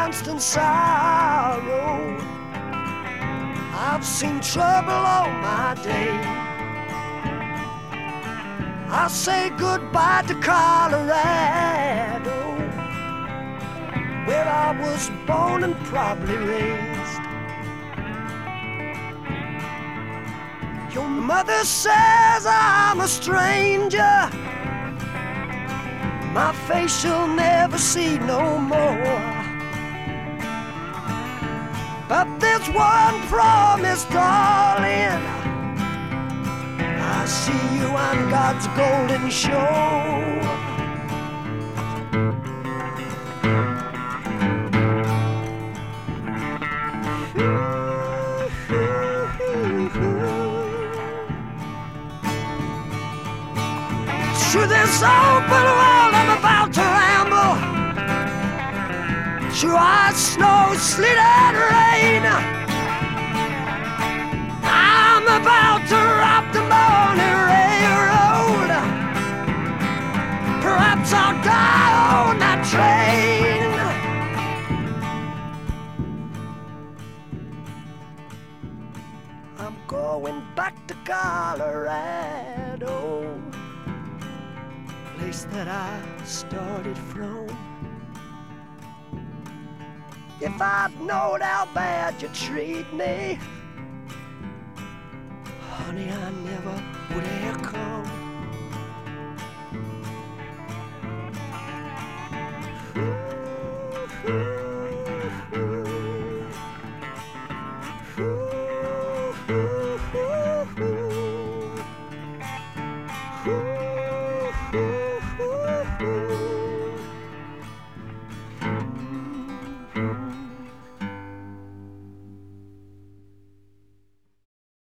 constant sorrow. I've seen trouble all my day. I say goodbye to Colorado, where I was born and probably raised. Your mother says I'm a stranger, my face she'll never see no more. But there's one promise, darling, I see you on God's golden shore. Through this open world I'm about to ramble, through ice, snow, sleet and rain. I'm about to rock the morning railroad, perhaps I'll die on that train. I'm going back to Colorado, place that I started from. If I'd known how bad you treat me, honey, I never would have come. Ooh, ooh, ooh, ooh.